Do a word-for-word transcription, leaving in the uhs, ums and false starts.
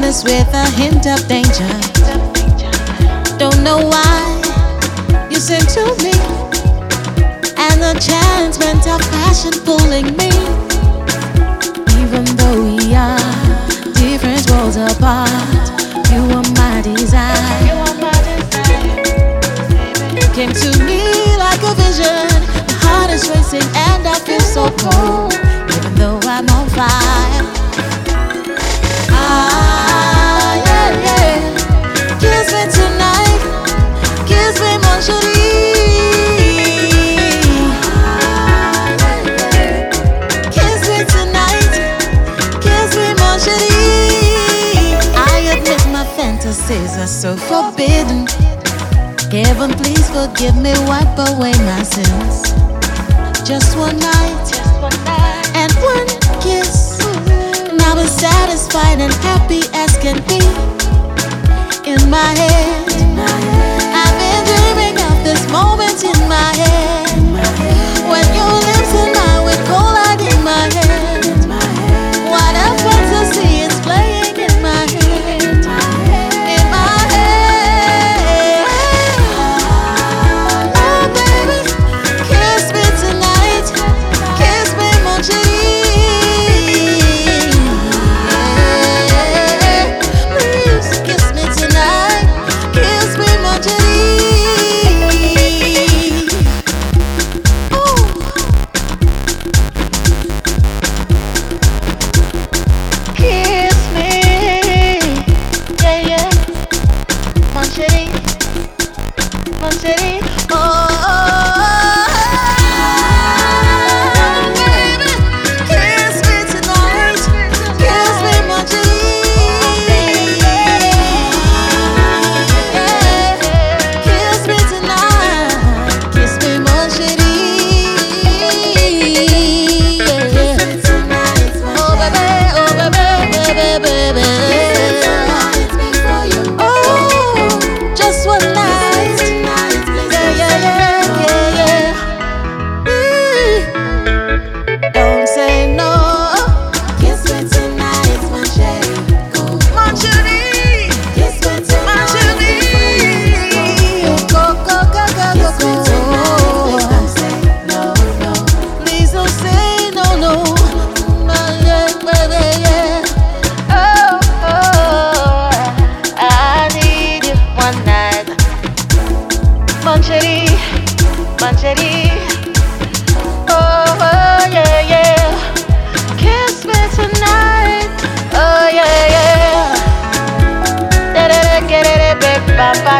promise with a hint of danger. Don't know why you sent to me, and the enchantment of passion pulling me. Even though we are different worlds apart, you are my desire. Came to me like a vision. My heart is racing and I feel so cold, even though I'm on fire. Ah, yeah, yeah. Kiss me tonight, kiss me, mon chéri. Kiss me tonight, kiss me, mon chéri. I admit my fantasies are so forbidden. Heaven, please forgive me, wipe away my sins. Just one night, just one night, and one kiss, and I'll be satisfied and happy as can be. In my head, in my head, I've been dreaming of this moment in my head. In my head, when your lips and mine with cold light in my head. In my head, what a fantasy is playing in my head. In my head, in my head. Oh baby, kiss me tonight, kiss me, mon chéri. Mancheri, Mancheri, oh, oh yeah, yeah. Kiss me tonight, oh yeah, yeah. Da da da, get it, baby, bye bye.